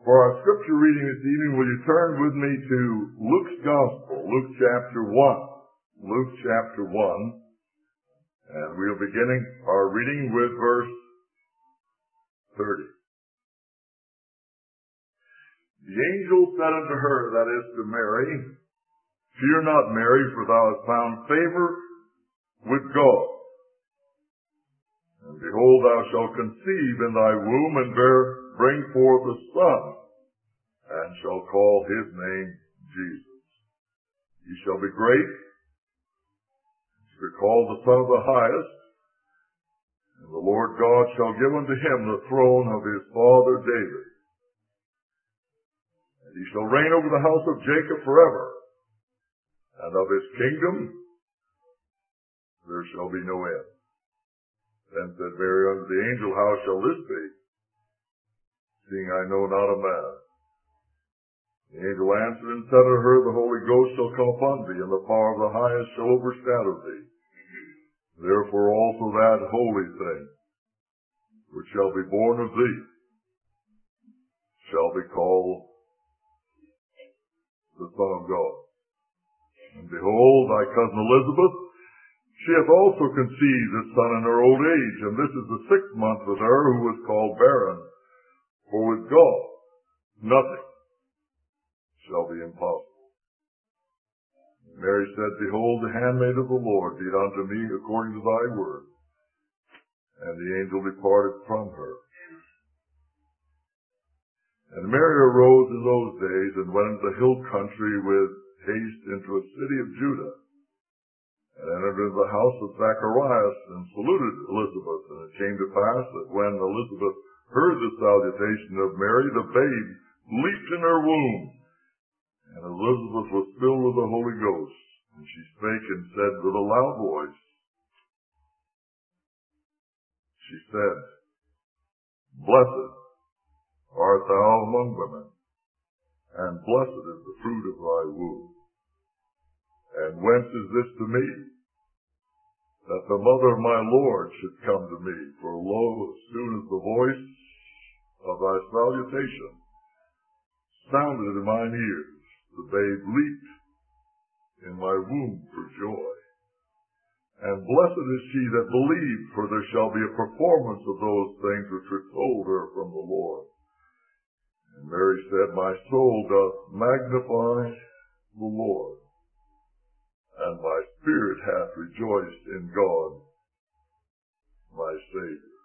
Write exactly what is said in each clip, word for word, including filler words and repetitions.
For our scripture reading this evening, will you turn with me to Luke's Gospel, Luke chapter one. Luke chapter one. And we'll beginning our reading with verse thirty. The angel said unto her, that is to Mary, Fear not, Mary, for thou hast found favor with God. And behold, thou shalt conceive in thy womb, and bear, bring forth a son, and shall call his name Jesus. He shall be great, he shall be called the Son of the Highest, and the Lord God shall give unto him the throne of his father David. And he shall reign over the house of Jacob forever, and of his kingdom there shall be no end. Then said Mary unto the angel, How shall this be, seeing I know not a man? The angel answered and said unto her, The Holy Ghost shall come upon thee, and the power of the Highest shall overshadow thee. Therefore also that holy thing, which shall be born of thee, shall be called the Son of God. And behold, thy cousin Elizabeth, she hath also conceived a son in her old age, and this is the sixth month with her who was called barren. For with God nothing shall be impossible. Mary said, Behold, the handmaid of the Lord, be it unto me according to thy word. And the angel departed from her. And Mary arose in those days, and went into the hill country with haste into a city of Judah, and entered into the house of Zacharias, and saluted Elizabeth. And it came to pass that when Elizabeth heard the salutation of Mary, the babe leaped in her womb. And Elizabeth was filled with the Holy Ghost. And she spake and said with a loud voice, she said, Blessed art thou among women, and blessed is the fruit of thy womb. And whence is this to me, that the mother of my Lord should come to me? For lo, as soon as the voice of thy salutation sounded in mine ears, the babe leaped in my womb for joy. And blessed is she that believed, for there shall be a performance of those things which were told her from the Lord. And Mary said, My soul doth magnify the Lord, and my spirit hath rejoiced in God, my Savior.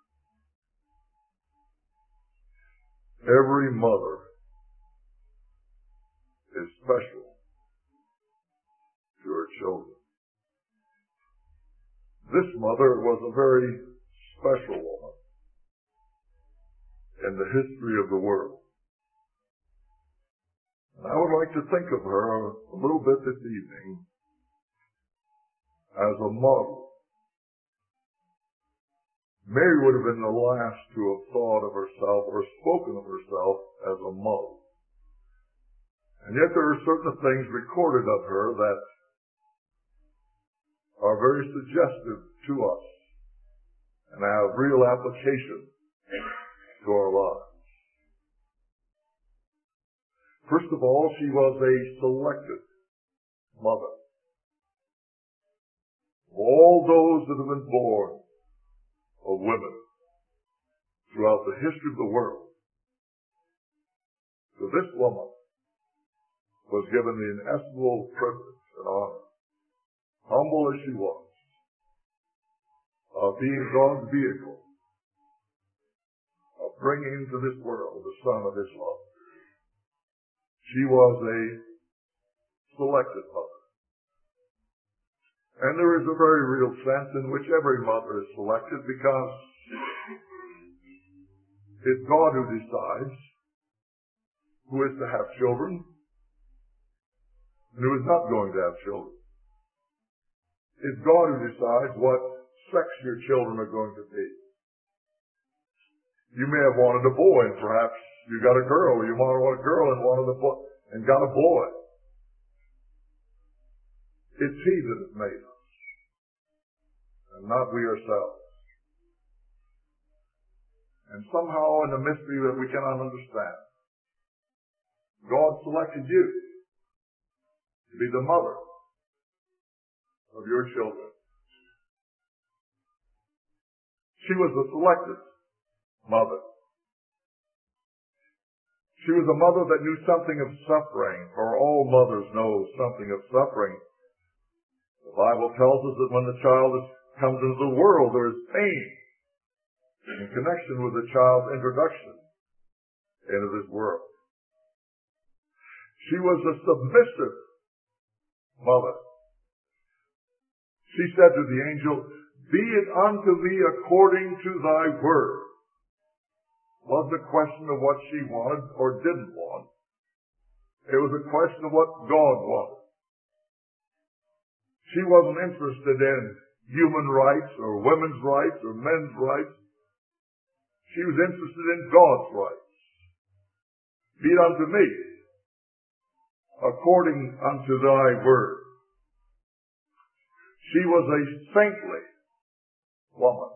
Every mother is special to her children. This mother was a very special woman in the history of the world. And I would like to think of her a little bit this evening as a model. Mary would have been the last to have thought of herself or spoken of herself as a model. And yet there are certain things recorded of her that are very suggestive to us and have real application to our lives. First of all, she was a selected mother. All those that have been born of women throughout the history of the world, to this woman was given the inestimable privilege and honor, humble as she was, of being God's vehicle, of bringing into this world the Son of his love. She was a selected mother. And there is a very real sense in which every mother is selected, because it's God who decides who is to have children and who is not going to have children. It's God who decides what sex your children are going to be. You may have wanted a boy, and perhaps you got a girl, or you might have wanted a girl and wanted a boy and got a boy. It's he that has made us, and not we ourselves. And somehow in a mystery that we cannot understand, God selected you to be the mother of your children. She was a selected mother. She was a mother that knew something of suffering, for all mothers know something of suffering. The Bible tells us that when the child is, comes into the world, there is pain in connection with the child's introduction into this world. She was a submissive mother. She said to the angel, "Be it unto me according to thy word." It wasn't a question of what she wanted or didn't want. It was a question of what God wanted. She wasn't interested in human rights or women's rights or men's rights. She was interested in God's rights. Be it unto me according unto thy word. She was a saintly woman.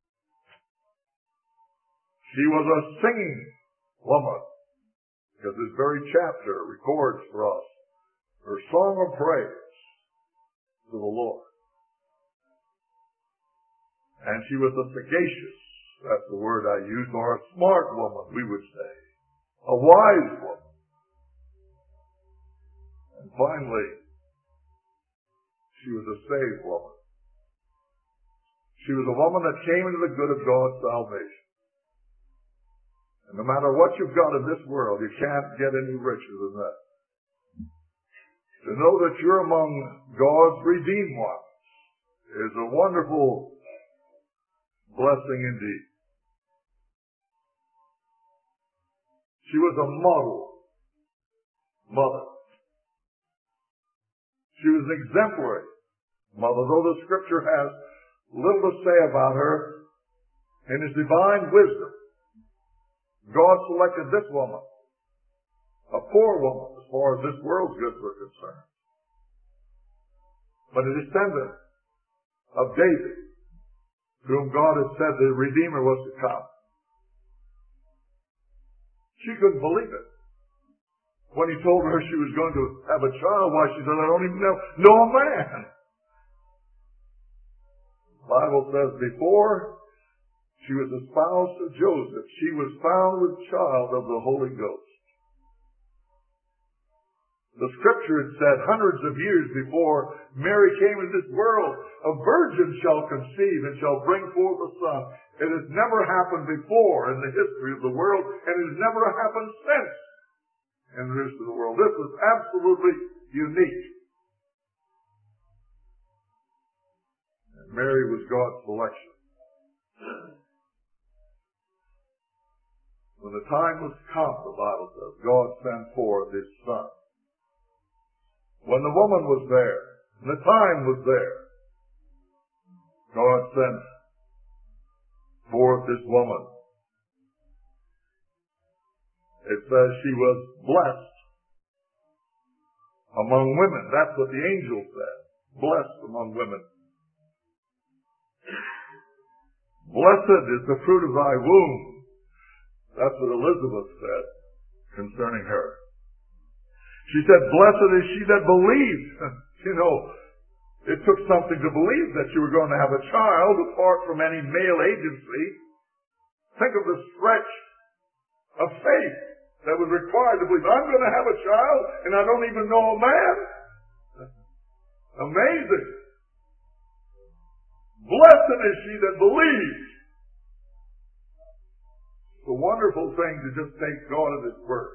She was a singing woman, because this very chapter records for us her song of praise to the Lord. And she was a sagacious, that's the word I use, or a smart woman, we would say. A wise woman. And finally, she was a saved woman. She was a woman that came into the good of God's salvation. And no matter what you've got in this world, you can't get any richer than that. To know that you're among God's redeemed ones is a wonderful blessing indeed. She was a model mother. She was an exemplary mother, though the Scripture has little to say about her. In His divine wisdom, God selected this woman, a poor woman, as far as this world's goods were concerned, but a descendant of David, to whom God had said the Redeemer was to come. She couldn't believe it. When He told her she was going to have a child, why, she said, "I don't even know, know a man." The Bible says before she was espoused to Joseph, she was found with child of the Holy Ghost. The Scripture had said hundreds of years before Mary came into this world, a virgin shall conceive and shall bring forth a son. It has never happened before in the history of the world, and it has never happened since in the history of the world. This was absolutely unique. And Mary was God's selection. When the time was come, the Bible says, God sent forth His Son. When the woman was there, and the time was there, God sent forth this woman. It says she was blessed among women. That's what the angel said. Blessed among women. Blessed is the fruit of thy womb. That's what Elizabeth said concerning her. She said, "Blessed is she that believed." You know, it took something to believe that you were going to have a child apart from any male agency. Think of the stretch of faith that was required to believe, I'm going to have a child and I don't even know a man. Amazing. Blessed is she that believes. It's a wonderful thing to just take God at His word.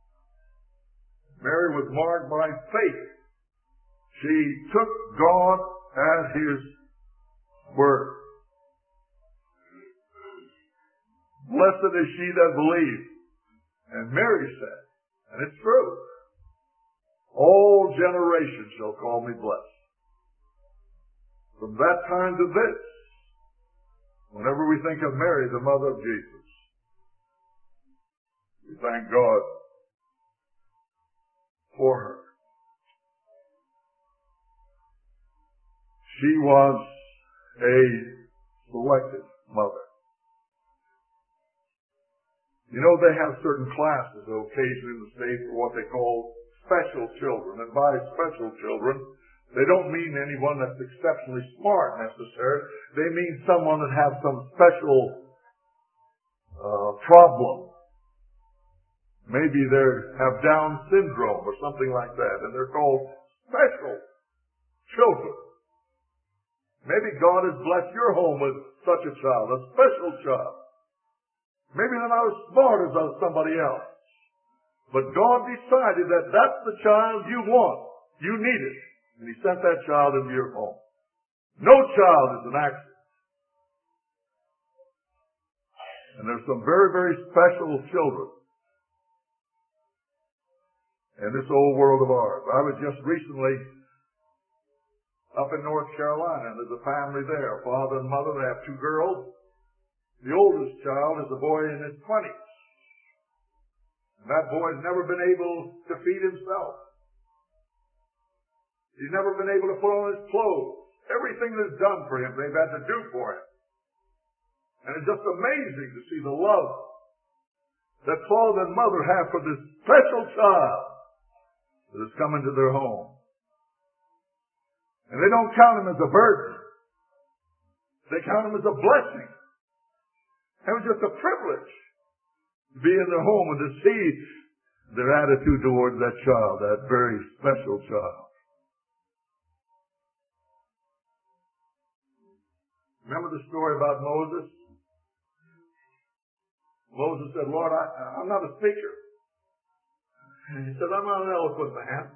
Mary was marked by faith. She took God at His word. Blessed is she that believes. And Mary said, and it's true, all generations shall call me blessed. From that time to this, whenever we think of Mary, the mother of Jesus, we thank God for her. She was a selected mother. You know, they have certain classes occasionally in the state for what they call special children. And by special children, they don't mean anyone that's exceptionally smart necessarily. They mean someone that has some special uh, problem. Maybe they have Down syndrome or something like that, and they're called special children. Maybe God has blessed your home with such a child, a special child. Maybe they're not as smart as somebody else. But God decided that that's the child you want. You need it. And He sent that child into your home. No child is an accident. And there's some very, very special children in this old world of ours. I was just recently up in North Carolina, and there's a family there, a father and mother. They have two girls. The oldest child is a boy in his twenties. And that boy's never been able to feed himself. He's never been able to put on his clothes. Everything that's done for him, they've had to do for him. And it's just amazing to see the love that father and mother have for this special child that has come into their home. And they don't count him as a burden. They count him as a blessing. It was just a privilege to be in their home and to see their attitude towards that child, that very special child. Remember the story about Moses? Moses said, Lord, I, I'm not a speaker. And he said, I'm not an eloquent man.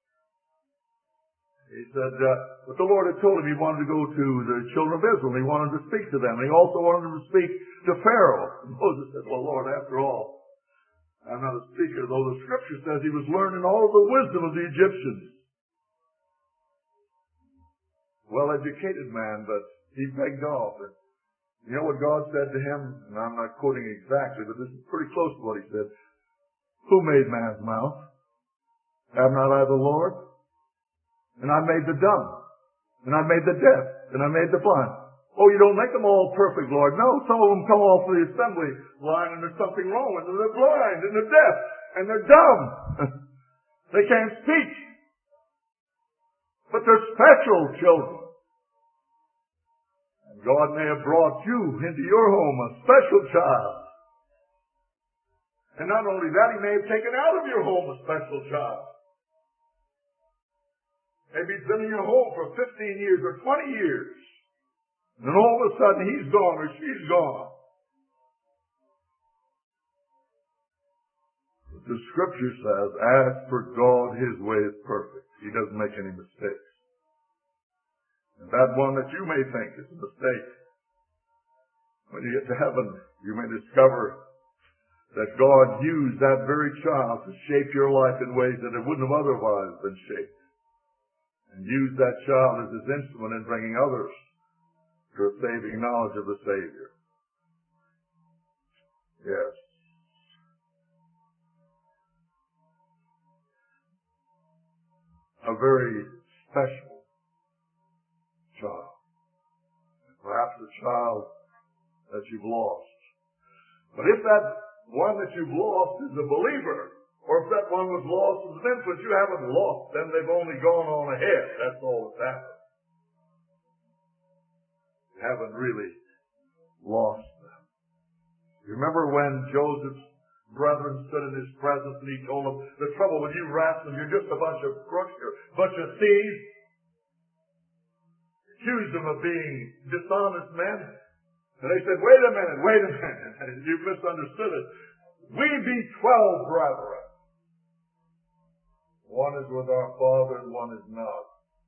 He said, uh, but the Lord had told him he wanted to go to the children of Israel, and he wanted to speak to them. And he also wanted him to speak to Pharaoh. And Moses said, well, Lord, after all, I'm not a speaker, though the Scripture says he was learning all the wisdom of the Egyptians. Well-educated man, but he begged off. And you know what God said to him? And I'm not quoting exactly, but this is pretty close to what he said. Who made man's mouth? Have not I the Lord? And I made the dumb. And I made the deaf. And I made the blind. Oh, you don't make them all perfect, Lord. No, some of them come off the assembly line and there's something wrong with them. They're blind and they're deaf and they're dumb. They can't speak. But they're special children. And God may have brought you into your home, a special child. And not only that, He may have taken out of your home a special child. Maybe he's been in your home for fifteen years or twenty years. And all of a sudden he's gone or she's gone. But the Scripture says, as for God, His way is perfect. He doesn't make any mistakes. And that one that you may think is a mistake, when you get to heaven, you may discover that God used that very child to shape your life in ways that it wouldn't have otherwise been shaped. And use that child as His instrument in bringing others to a saving knowledge of the Savior. Yes. A very special child. Perhaps a child that you've lost. But if that one that you've lost is a believer, or if that one was lost as an infant, you haven't lost them. They've only gone on ahead. That's all that's happened. You haven't really lost them. You remember when Joseph's brethren stood in his presence and he told them, the trouble with you rascals, you're just a bunch of crooks, you're a bunch of thieves. Accused them of being dishonest men. And they said, wait a minute, wait a minute. You've misunderstood it. We be twelve brethren. One is with our father and one is not.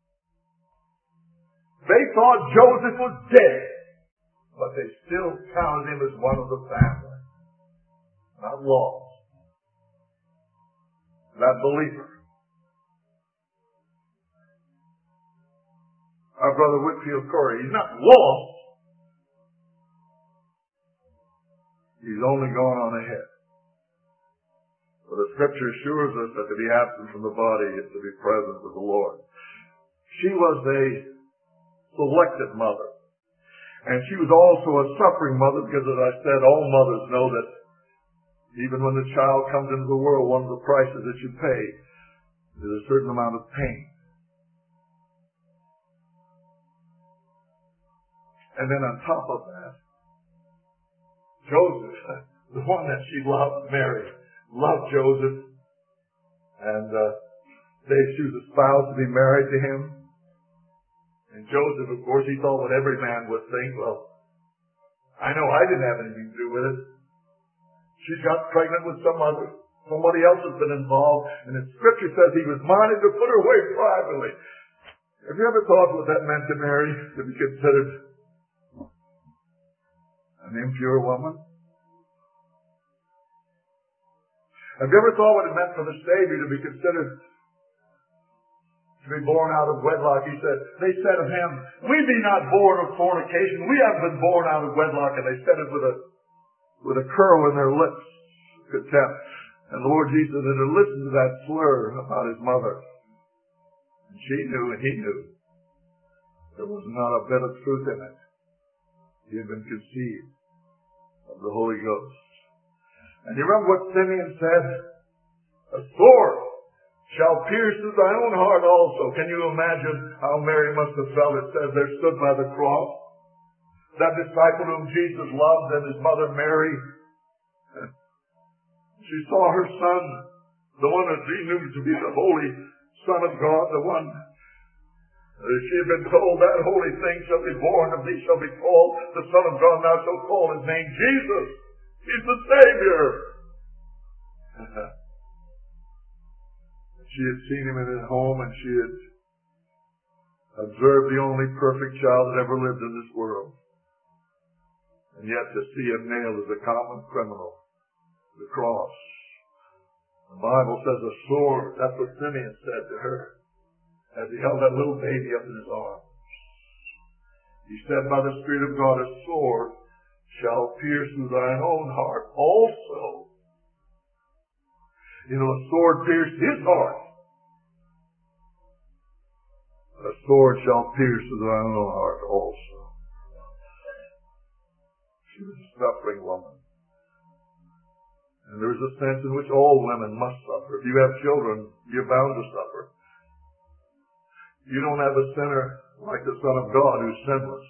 They thought Joseph was dead, but they still counted him as one of the family. Not lost. That believer. Our brother Whitfield Corey, he's not lost. He's only gone on ahead. For the Scripture assures us that to be absent from the body is to be present with the Lord. She was a selected mother. And she was also a suffering mother because, as I said, all mothers know that Even when the child comes into the world, one of the prices that you pay is a certain amount of pain. And then on top of that, Joseph, the one that she loved, Mary, loved Joseph. And uh, they, she was espoused to be married to him. And Joseph, of course, he thought what every man would think. Well, I know I didn't have anything to do with it. She's got pregnant with some other. Somebody else has been involved. And the Scripture says he was minded to put her away privately. Have you ever thought what that meant to Mary, to be considered an impure woman? Have you ever thought what it meant for the Savior to be considered to be born out of wedlock? He said, they said of him, we be not born of fornication. We have been born out of wedlock. And they said it with a with a curl in their lips, contempt. And the Lord Jesus had to listen to that slur about his mother. And she knew and he knew. There was not a bit of truth in it. He had been conceived of the Holy Ghost. And you remember what Simeon said? A sword shall pierce through thy own heart also. Can you imagine how Mary must have felt? It says there stood by the cross that disciple whom Jesus loved and his mother Mary. She saw her son, the one that she knew to be the Holy Son of God, the one that she had been told, that holy thing shall be born of thee, shall be called the Son of God. Thou shalt call his name Jesus. He's the Savior. She had seen him in his home, and she had observed the only perfect child that ever lived in this world. And yet to see him nailed as a common criminal to the cross. The Bible says a sword. That's what Simeon said to her as he held that little baby up in his arms. He said, by the Spirit of God, a sword shall pierce through thine own heart also. You know, a sword pierced his heart. A sword shall pierce through thine own heart also. She was a suffering woman. And there's a sense in which all women must suffer. If you have children, you're bound to suffer. You don't have a sinner like the Son of God who's sinless.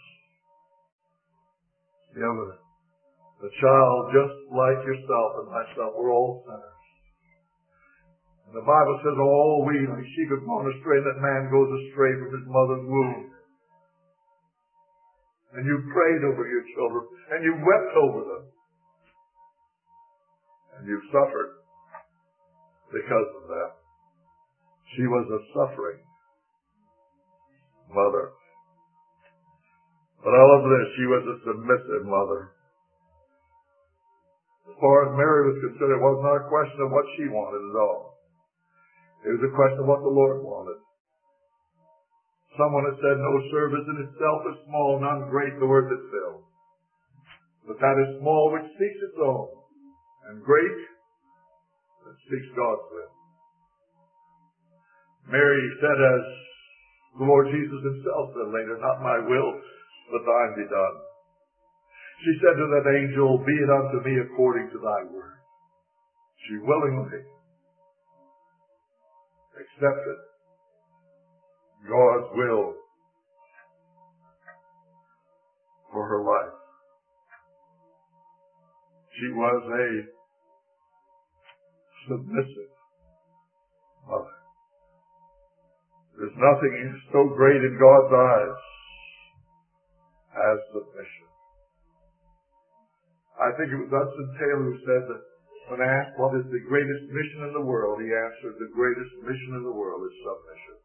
You have a, a child just like yourself and myself. We're all sinners. And the Bible says, all we, like sheep have gone astray, that man goes astray from his mother's womb. And you prayed over your children, and you wept over them. And you suffered because of that. She was a suffering mother. But I love this, she was a submissive mother. As far as Mary was concerned, it was not a question of what she wanted at all. It was a question of what the Lord wanted. Someone has said, no service in itself is small, none great the word that fills. But that is small which seeks its own, and great that seeks God's will. Mary said, as the Lord Jesus himself said later, not my will, but thine be done. She said to that angel, be it unto me according to thy word. She willingly accepted God's will for her life. She was a submissive mother. There's nothing so great in God's eyes as submission. I think it was Hudson Taylor who said that when asked what is the greatest mission in the world, he answered, the greatest mission in the world is submission.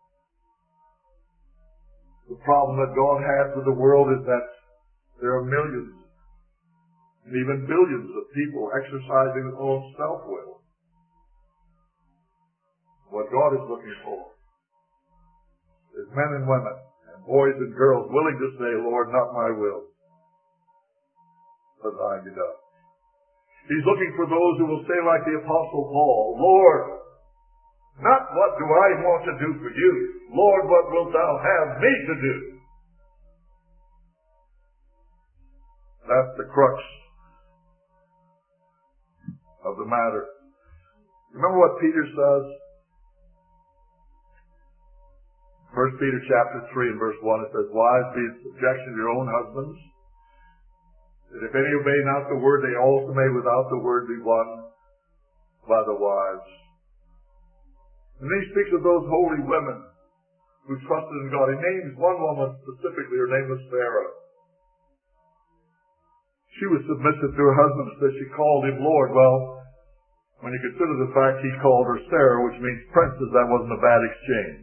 The problem that God has with the world is that there are millions and even billions of people exercising their own self-will. What God is looking for is men and women and boys and girls willing to say, Lord, not my will, but thine be done. He's looking for those who will say like the Apostle Paul, Lord, not what do I want to do for you, Lord, what wilt thou have me to do? That's the crux of the matter. Remember what Peter says? First Peter chapter three and verse one, it says, "Wives, be in subjection to your own husbands, that if any obey not the word, they also may without the word be won by the wives." And then he speaks of those holy women who trusted in God. He names one woman specifically. Her name was Sarah. She was submissive to her husband, so she called him Lord. Well, when you consider the fact he called her Sarah, which means princess, that wasn't a bad exchange.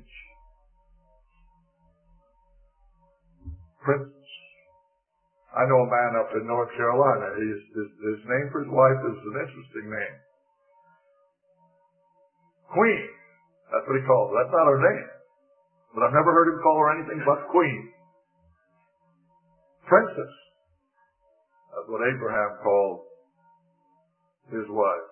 Princess. I know a man up in North Carolina. His, his, his name for his wife is an interesting name. Queen. That's what he calls her. That's not her name. But I've never heard him call her anything but Queen. Princess. That's what Abraham called his wife.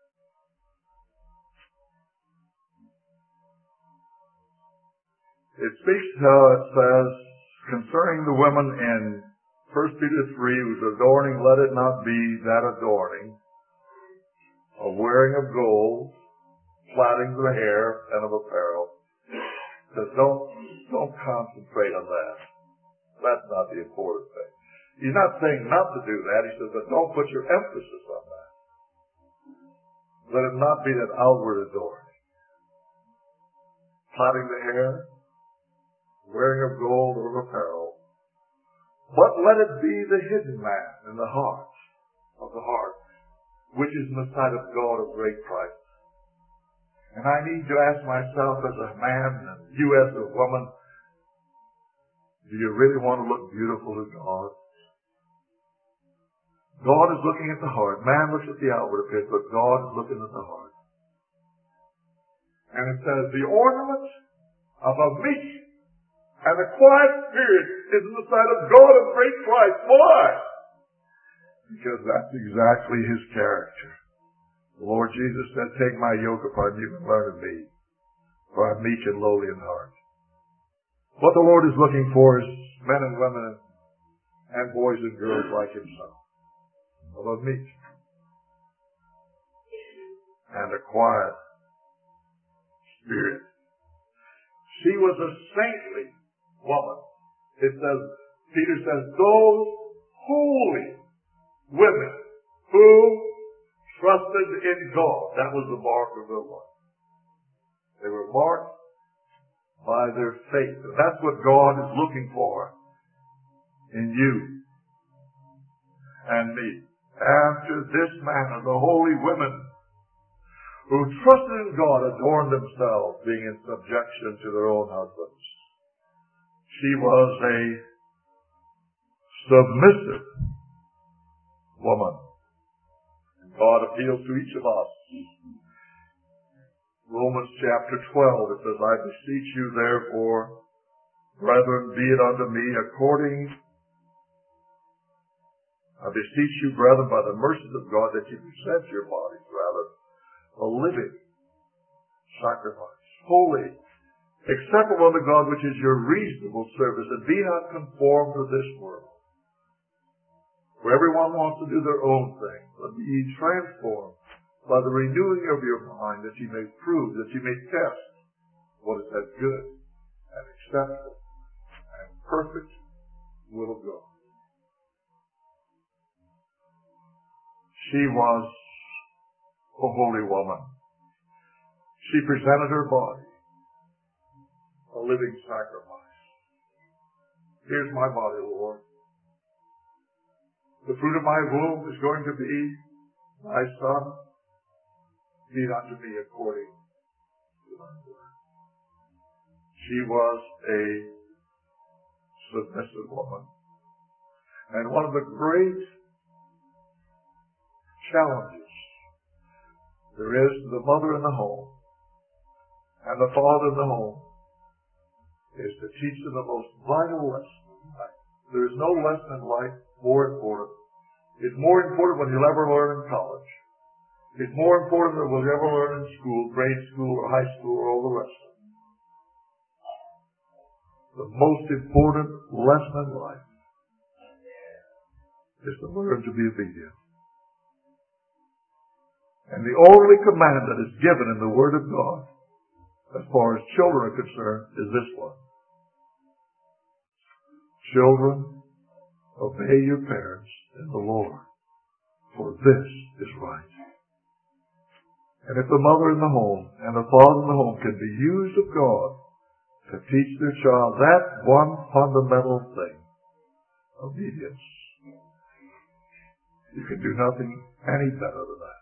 It speaks, uh, it says, concerning the women in First Peter three, whose adorning, let it not be that adorning of wearing of gold, plaiting of the hair, and of apparel. It says, don't, don't concentrate on that. That's not the important thing. He's not saying not to do that. He says, but don't put your emphasis on that. Let it not be that outward adorning. Plaiting the hair, wearing of gold or of apparel. But let it be the hidden man in the heart, of the heart, which is in the sight of God of great price. And I need to ask myself as a man and you as a woman, do you really want to look beautiful to God? God is looking at the heart. Man looks at the outward appearance, but God is looking at the heart. And it says, the ornament of a meek and a quiet spirit is in the sight of God of great price. Why? Because that's exactly his character. The Lord Jesus said, take my yoke upon you and learn of me, for I'm meek and lowly in heart. What the Lord is looking for is men and women and boys and girls like himself. Of a meek and a quiet spirit. She was a saintly woman. It says, Peter says, those holy women who trusted in God. That was the mark of their life. They were marked by their faith. And that's what God is looking for in you and me. After this manner, the holy women who trusted in God adorned themselves, being in subjection to their own husbands. She was a submissive woman. And God appeals to each of us. Romans chapter twelve, it says, I beseech you therefore, brethren, be it unto me according I beseech you, brethren, by the mercies of God, that you present your bodies, rather, a living sacrifice, holy, acceptable unto God, which is your reasonable service, and be not conformed to this world. For everyone wants to do their own thing, but be ye transformed by the renewing of your mind, that ye may prove, that ye may test what is that good and acceptable and perfect will of God. She was a holy woman. She presented her body, a living sacrifice. Here's my body, Lord. The fruit of my womb is going to be my son. Be it unto me according to thy word. She was a submissive woman. And one of the great challenges there is to the mother in the home and the father in the home is to teach them the most vital lesson in life. There is no lesson in life more important. It's more important when you'll ever learn in college. It's more important than we'll ever learn in school, grade school or high school or all the rest of it. The most important lesson in life is to learn to be obedient. And the only command that is given in the Word of God, as far as children are concerned, is this one. Children, obey your parents in the Lord, for this is right. And if the mother in the home and the father in the home can be used of God to teach their child that one fundamental thing, obedience, you can do nothing any better than that.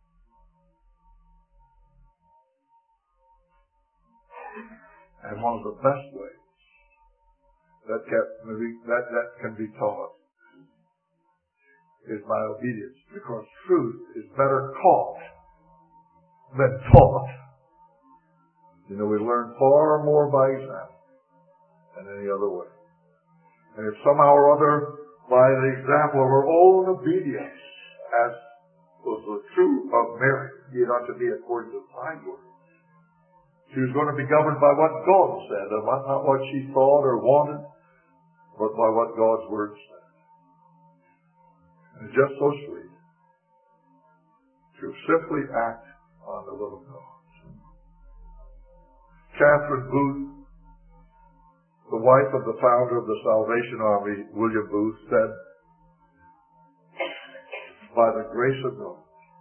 And one of the best ways that can, that, that can be taught is by obedience, because truth is better caught than taught. You know, we learn far more by example than any other way. And if somehow or other, by the example of her own obedience, as was the truth of Mary, be it unto me according to thy word, she was going to be governed by what God said, and not what she thought or wanted, but by what God's word said. And it's just so sweet to simply act on the will of God. Catherine Booth, the wife of the founder of the Salvation Army, William Booth, said, by the grace of God,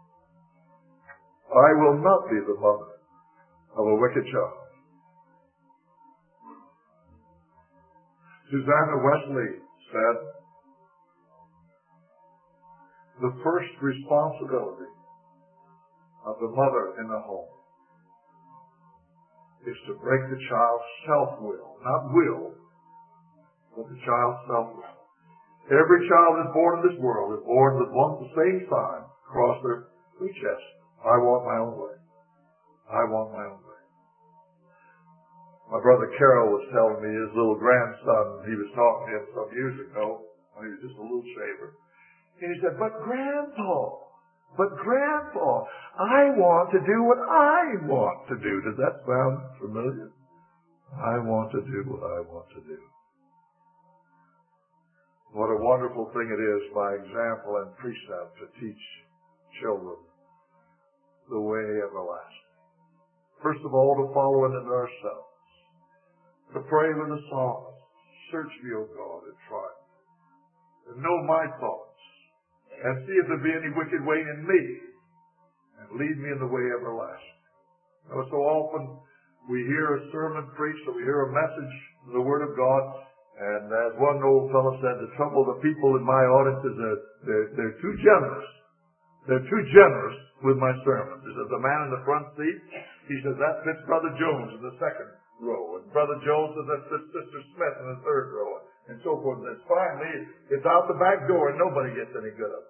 I will not be the mother of a wicked child. Susanna Wesley said, the first responsibility of the mother in the home is to break the child's self-will. Not will, but the child's self-will. Every child that's born in this world is born with one the same sign across their chest. I want my own way. I want my own way. My brother Carol was telling me his little grandson, he was talking to him some years ago, when he was just a little shaver. And he said, but Grandpa, but Grandpa, I want to do what I want to do. Does that sound familiar? I want to do what I want to do. What a wonderful thing it is by example and precept to teach children the way everlasting. First of all, to follow it in ourselves. To pray with the psalmist, search me, O God, and try me. And know my thoughts, and see if there be any wicked way in me, and lead me in the way everlasting. You know, so often we hear a sermon preached, or we hear a message from the Word of God, and as one old fellow said, the trouble of the people in my audience is that they're, they're too generous. They're too generous with my sermons. He says, the man in the front seat, he says, that fits Brother Jones in the second row. And Brother Jones says, that fits Sister Smith in the third row. And so forth. And finally, it's out the back door and nobody gets any good of it.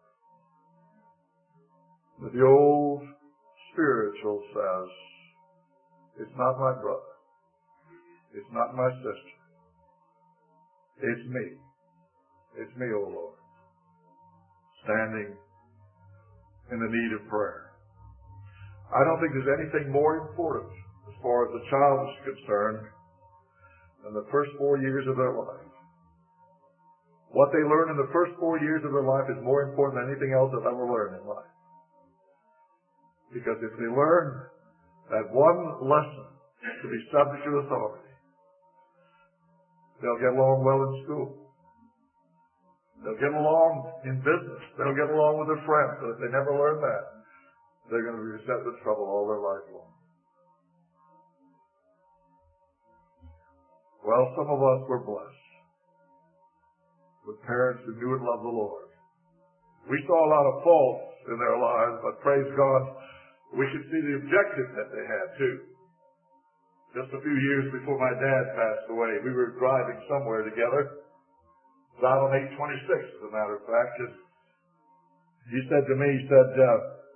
But the old spiritual says, it's not my brother. It's not my sister. It's me. It's me, O Lord, standing in the need of prayer. I don't think there's anything more important as far as the child is concerned than the first four years of their life. What they learn in the first four years of their life is more important than anything else they'll ever learn in life. Because if they learn that one lesson to be subject to authority, they'll get along well in school. They'll get along in business. They'll get along with their friends. But if they never learn that, they're going to be set with trouble all their life long. Well, some of us were blessed with parents who knew and loved the Lord. We saw a lot of faults in their lives, but praise God, we could see the objectives that they had too. Just a few years before my dad passed away, we were driving somewhere together. It was out on eight twenty-six, as a matter of fact. And he said to me, he said, uh,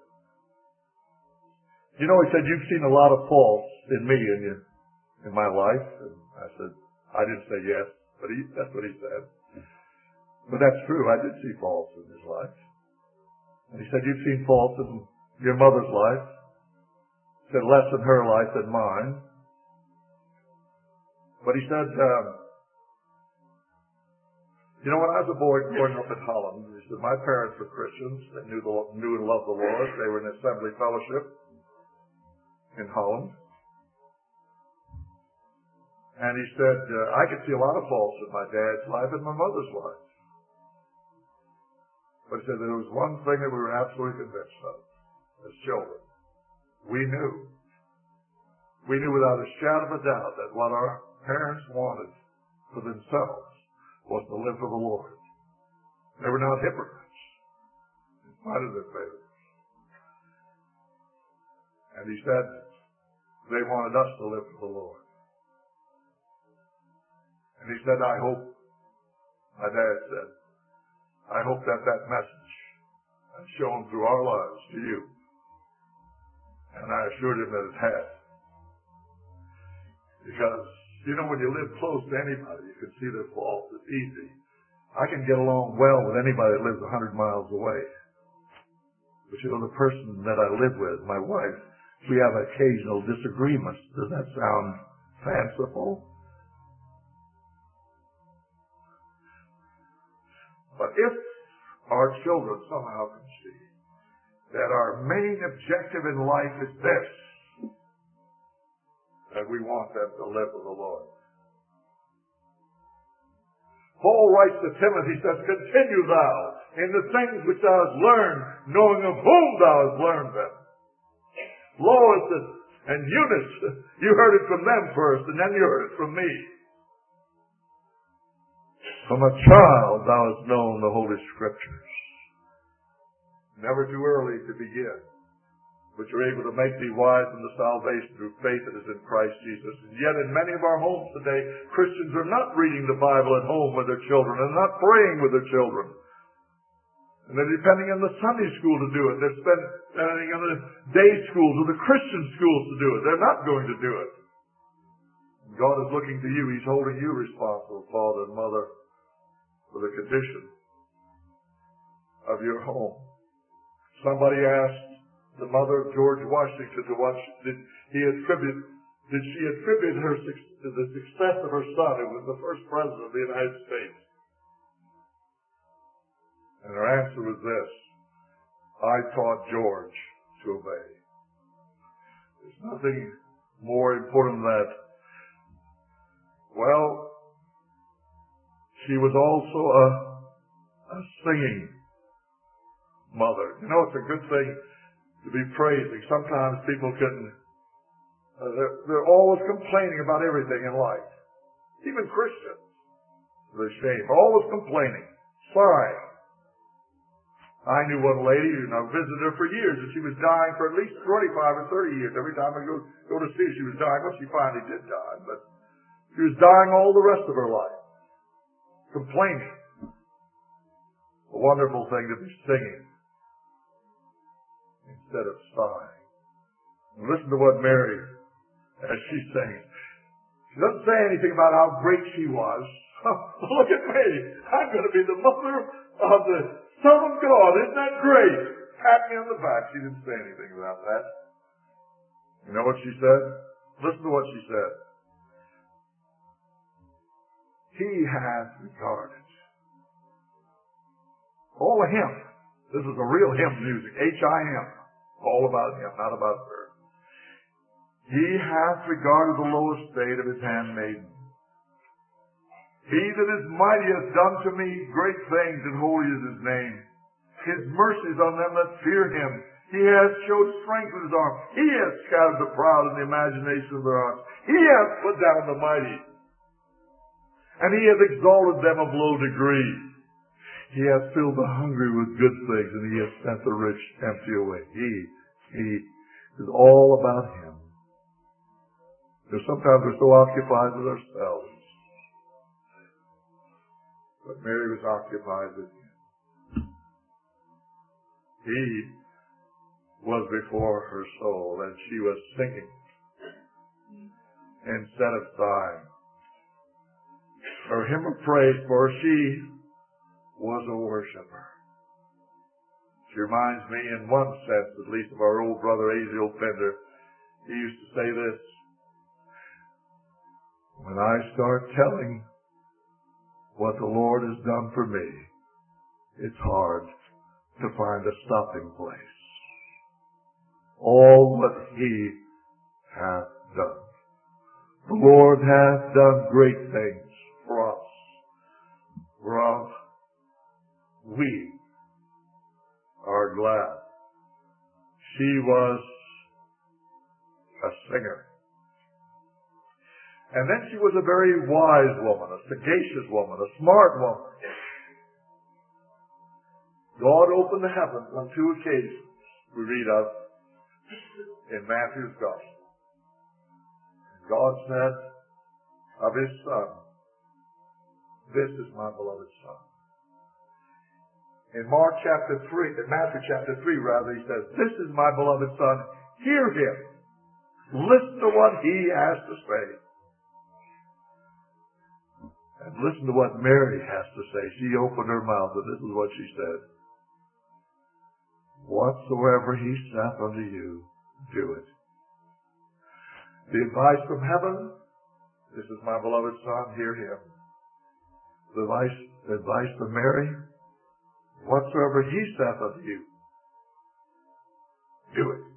you know, he said, you've seen a lot of faults in me and you, in my life. And I said, I didn't say yes, but he, that's what he said. But that's true. I did see faults in his life. And he said, you've seen faults in your mother's life. He said, less in her life than mine. But he said, um, You know, when I was a boy growing up in Holland, he said, my parents were Christians. They knew, the, knew and loved the Lord. They were in assembly fellowship in Holland. And he said, uh, I could see a lot of faults in my dad's life and my mother's life. But he said there was one thing that we were absolutely convinced of as children. We knew. We knew without a shadow of a doubt that what our parents wanted for themselves was to live for the Lord. They were not hypocrites, in spite of their failures. And he said they wanted us to live for the Lord. And he said, I hope, my dad said, I hope that that message has shown through our lives to you. And I assured him that it had. Because, you know, when you live close to anybody, you can see their faults. It's easy. I can get along well with anybody that lives a hundred miles away. But you know, the person that I live with, my wife, we have occasional disagreements. Does that sound fanciful? But if our children somehow can see that our main objective in life is this, that we want them to live with the Lord. Paul writes to Timothy, he says, continue thou in the things which thou hast learned, knowing of whom thou hast learned them. Lois and Eunice, you heard it from them first, and then you heard it from me. From a child thou hast known the Holy Scriptures. Never too early to begin, but you're able to make thee wise in the salvation through faith that is in Christ Jesus. And yet in many of our homes today, Christians are not reading the Bible at home with their children and not praying with their children. And they're depending on the Sunday school to do it. They're depending on the day schools or the Christian schools to do it. They're not going to do it. And God is looking to you. He's holding you responsible, father and mother, for the condition of your home. Somebody asked the mother of George Washington to what did he attribute, did she attribute her to the success of her son, who was the first president of the United States? And her answer was this: I taught George to obey. There's nothing more important than that. Well, she was also a, a singing mother. You know, it's a good thing to be praising. Sometimes people can, uh, they're, they're always complaining about everything in life. Even Christians, to their shame, always complaining, sighing. I knew one lady, and I visited her for years, and she was dying for at least twenty-five or thirty years. Every time I go, go to see her, she was dying. Well, she finally did die, but she was dying all the rest of her life. Complaining. A wonderful thing to be singing instead of sighing. And listen to what Mary, as she sings. She doesn't say anything about how great she was. Look at me. I'm going to be the mother of the Son of God. Isn't that great? Pat me on the back. She didn't say anything about that. You know what she said? Listen to what she said. He hath regarded. All of him. This is a real hymn music. H I M. All about him, not about her. He hath regarded the low estate of his handmaiden. He that is mighty hath done to me great things, and holy is his name. His mercies on them that fear him. He hath showed strength with his arm. He hath scattered the proud in the imagination of their hearts. He hath put down the mighty. And he hath exalted them of low degree. He hath filled the hungry with good things, and he hath sent the rich empty away. He, he is all about him. Because sometimes we're so occupied with ourselves. But Mary was occupied with him. He was before her soul, and she was singing instead of sighing. Her hymn of praise, for she was a worshiper. She reminds me, in one sense at least, of our old brother Aziel Pender. He used to say this: when I start telling what the Lord has done for me, it's hard to find a stopping place. All that He hath done. The Lord hath done great things for us, whereof we are glad. She was a singer. And then she was a very wise woman, a sagacious woman, a smart woman. God opened the heavens on two occasions, we read of in Matthew's Gospel. God said of His Son, "This is my beloved Son." In Mark chapter three, in Matthew chapter three rather, He says, "This is my beloved Son, hear Him. Listen to what He has to say." And listen to what Mary has to say. She opened her mouth, and this is what she said. "Whatsoever He saith unto you, do it." The advice from heaven, "This is my beloved Son, hear Him." The advice, the advice from Mary, "Whatsoever He saith unto you, do it."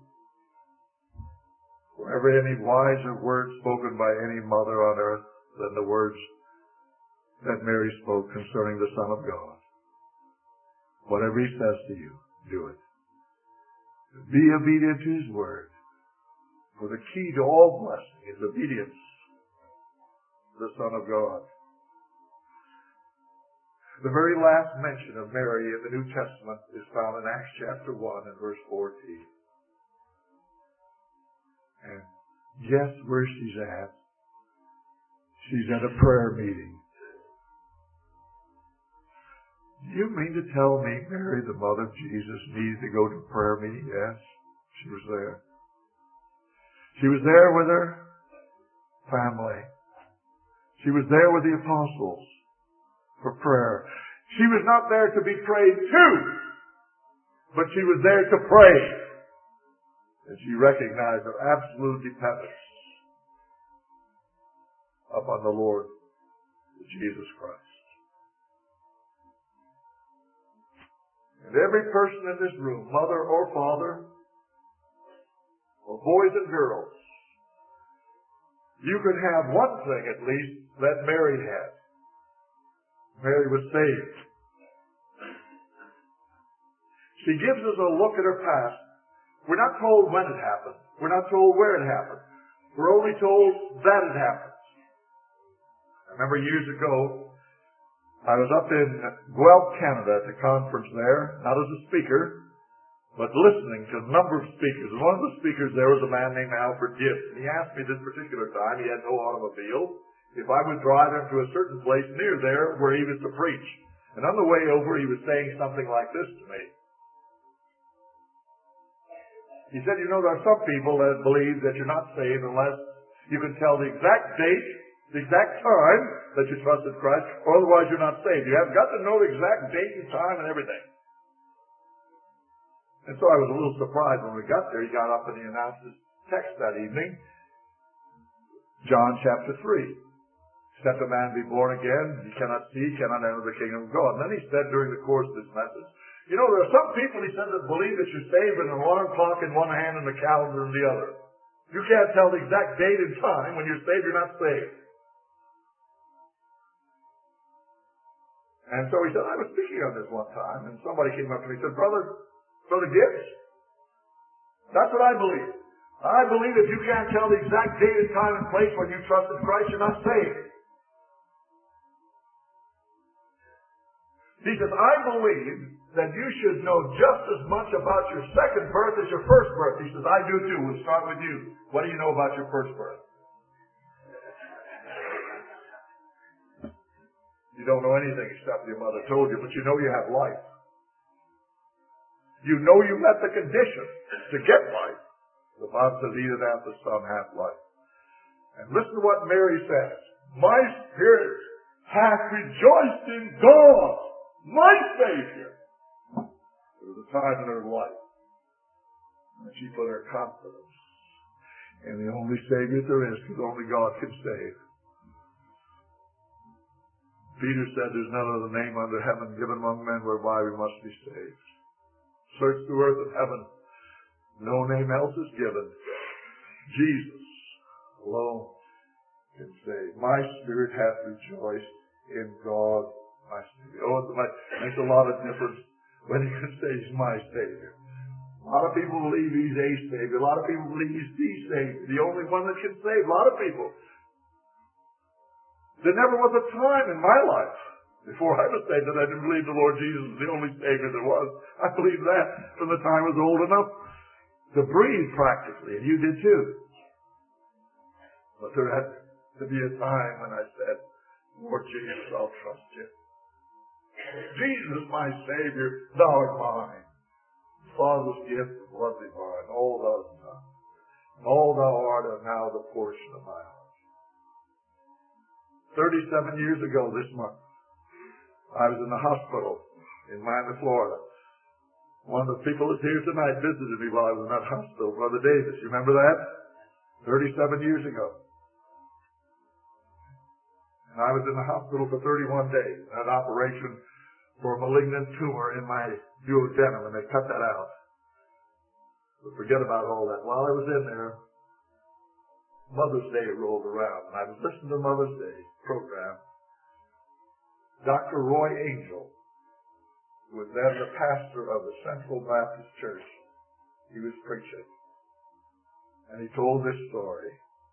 Were ever any wiser words spoken by any mother on earth than the words that Mary spoke concerning the Son of God? Whatever He says to you, do it. Be obedient to His word. For the key to all blessing is obedience to the Son of God. The very last mention of Mary in the New Testament is found in Acts chapter one and verse fourteen. And guess where she's at? She's at a prayer meeting. Do you mean to tell me Mary, the mother of Jesus, needed to go to a prayer meeting? Yes, she was there. She was there with her family. She was there with the apostles for prayer. She was not there to be prayed to, but she was there to pray. And she recognized her absolute dependence upon the Lord Jesus Christ. And every person in this room, mother or father, or boys and girls, you could have one thing at least that Mary had. Mary was saved. She gives us a look at her past. We're not told when it happened. We're not told where it happened. We're only told that it happened. I remember years ago, I was up in Guelph, Canada at a conference there, not as a speaker, but listening to a number of speakers. And one of the speakers there was a man named Alfred Gibbs. And he asked me this particular time, he had no automobile, if I would drive him to a certain place near there where he was to preach. And on the way over, he was saying something like this to me. He said, you know, there are some people that believe that you're not saved unless you can tell the exact date, the exact time that you trusted Christ, or otherwise you're not saved. You have got to know the exact date and time and everything. And so I was a little surprised when we got there. He got up and he announced his text that evening. John chapter three. Except a man be born again, he cannot see, cannot enter the kingdom of God. And then he said during the course of this message, you know, there are some people, he said, that believe that you're saved with an alarm clock in one hand and a calendar in the other. You can't tell the exact date and time. When you're saved, you're not saved. And so he said, I was speaking on this one time, and somebody came up to me and said, Brother, Brother Gibbs, that's what I believe. I believe if you can't tell the exact date and time and place when you trusted Christ, you're not saved. He says, I believe that you should know just as much about your second birth as your first birth. He says, I do too. We'll start with you. What do you know about your first birth? You don't know anything except your mother told you, but you know you have life. You know you met the condition to get life. The Bible says, he that hath the Son hath life. And listen to what Mary says. My spirit hath rejoiced in God, my Savior. There was a time in her life when she put her confidence in the only Savior there is, because only God can save. Peter said, there's none other name under heaven given among men whereby we must be saved. Search through earth and heaven. No name else is given. Jesus alone can save. My spirit hath rejoiced in God, my Savior. Oh, it makes a lot of difference when you can say he's my Savior. A lot of people believe he's a Savior. A lot of people believe he's the Savior. The only one that can save. A lot of people. There never was a time in my life before I was saved that I didn't believe the Lord Jesus was the only Savior there was. I believed that from the time I was old enough to breathe practically, and you did too. But there had to be a time when I said, Lord Jesus, I'll trust you. Jesus, my Savior, thou art mine. Father's gift, blood divine, all thou hast done. All thou art are now the portion of my heart. Thirty-seven years ago this month, I was in the hospital in Miami, Florida. One of the people that's here tonight visited me while I was in that hospital, Brother Davis. You remember that? Thirty-seven years ago. And I was in the hospital for thirty-one days. I had an operation for a malignant tumor in my duodenum, and they cut that out. But forget about all that. While I was in there, Mother's Day rolled around, and I was listening to Mother's Day program. Doctor Roy Angel, who was then the pastor of the Central Baptist Church, he was preaching. And he told this story.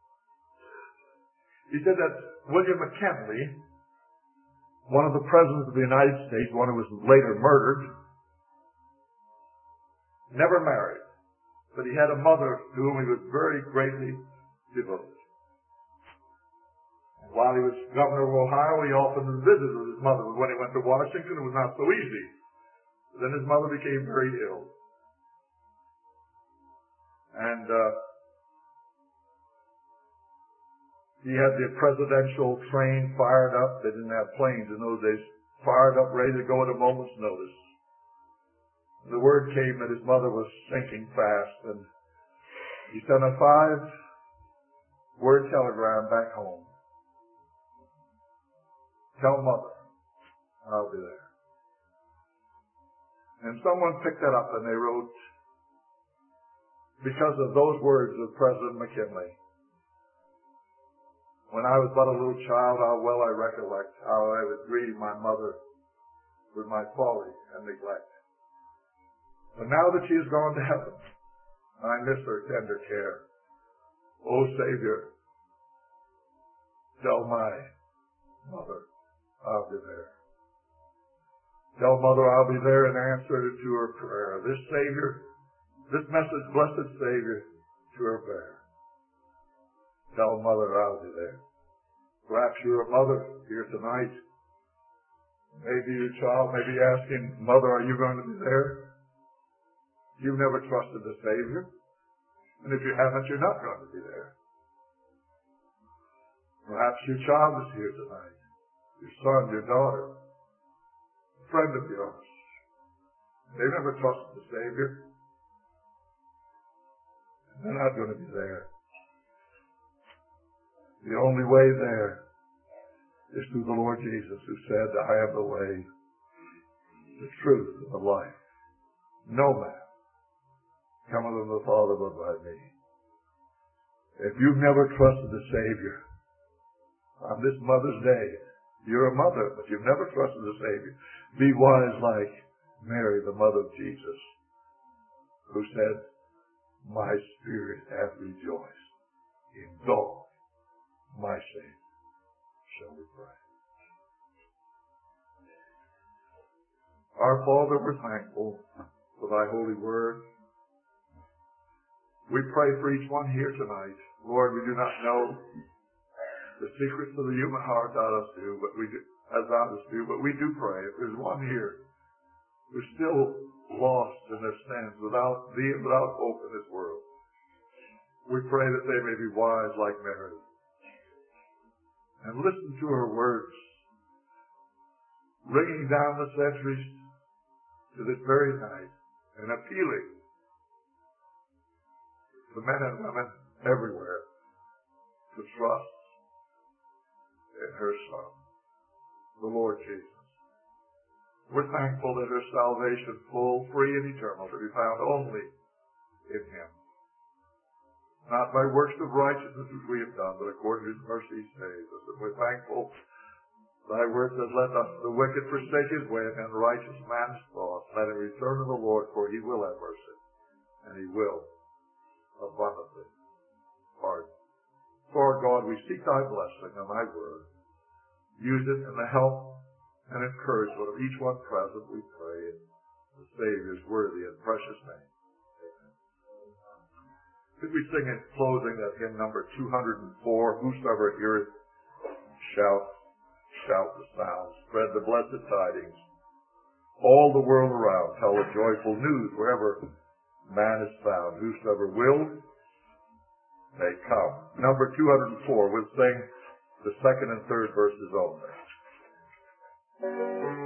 He said that William McKinley, one of the presidents of the United States, one who was later murdered, never married. But he had a mother to whom he was very greatly devoted. And while he was governor of Ohio, he often visited with his mother. But when he went to Washington, it was not so easy. Then his mother became very ill. And uh, he had the presidential train fired up. They didn't have planes in those days. Fired up, ready to go at a moment's notice. And the word came that his mother was sinking fast. And he sent a five-word telegram back home. Tell Mother I'll be there. And someone picked that up and they wrote, because of those words of President McKinley, when I was but a little child, how well I recollect how I would grieve my mother with my folly and neglect. But now that she has gone to heaven, I miss her tender care. O Savior, tell my mother I'll be there. Tell Mother I'll be there in answer to her prayer. This Savior, this message, blessed Savior, to her bear. Tell Mother I'll be there. Perhaps you're a mother here tonight. Maybe your child may be asking, Mother, are you going to be there? You've never trusted the Savior. And if you haven't, you're not going to be there. Perhaps your child is here tonight. Your son, your daughter, a friend of yours. They've never trusted the Savior. And they're not going to be there. The only way there is through the Lord Jesus, who said, I am the way, the truth, and the life. No man cometh unto the Father but by me. If you've never trusted the Savior, on this Mother's Day, you're a mother, but you've never trusted the Savior. Be wise like Mary, the mother of Jesus, who said, my spirit hath rejoiced in God, my Savior. Shall we pray? Our Father, we're thankful for thy holy word. We pray for each one here tonight. Lord, we do not know the secrets of the human heart, thou dost do, but we do, as thou dost do, but we do pray. If there's one here who's still lost in their sins, without thee and without hope in this world, we pray that they may be wise like Mary and listen to her words, ringing down the centuries to this very night and appealing to men and women everywhere to trust in her Son. the Lord Jesus. We're thankful that there's salvation full, free, and eternal to be found only in Him. Not by works of righteousness which we have done, but according to His mercy He saves us. And we're thankful. Thy word says, let the wicked forsake his way, and righteous man's thoughts. Let him return to the Lord, for He will have mercy, and He will abundantly pardon. For God, we seek Thy blessing on Thy word. Use it in the help and encouragement of each one present, we pray, in the Savior's worthy and precious name. Amen. Could we sing in closing that hymn number two hundred four, Whosoever heareth, shout, shout the sound, spread the blessed tidings, all the world around, tell the joyful news wherever man is found. Whosoever will, may come. Number two hundred four, we'll sing the second and third verses only.